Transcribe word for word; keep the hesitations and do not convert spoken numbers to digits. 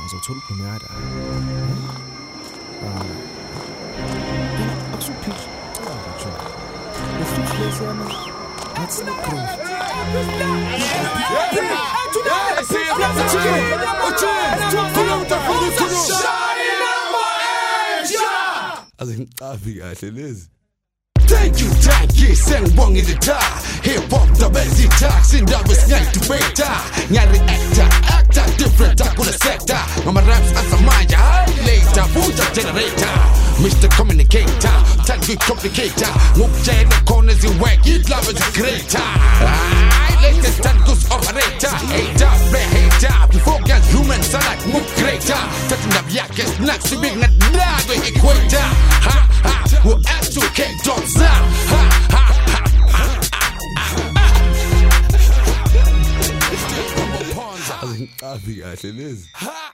ngizothola uPrimera. Ah. Akusuphiki. Ngisho. Ufike lesiyana. That's the proof. Also ngicaphi kahle lezi. Thank you, thank you, sengibonga ilitha. Hip hop the best talks in the best night to better. Nyari actor, actor different akula sector. Ngama raps asamanja, later future generator. Mister Communicator, thank you complicator. Ngukutshela khona iziwek, love is greater. I like the stand-goose operator. Hater, play hater. Before get human sound like move greater. Touching up yakes, snack, so big not lag with equator. Ha ha, we'll add to cake dogs. Ha ha ha ha. Also ngicaphi kahle lezi.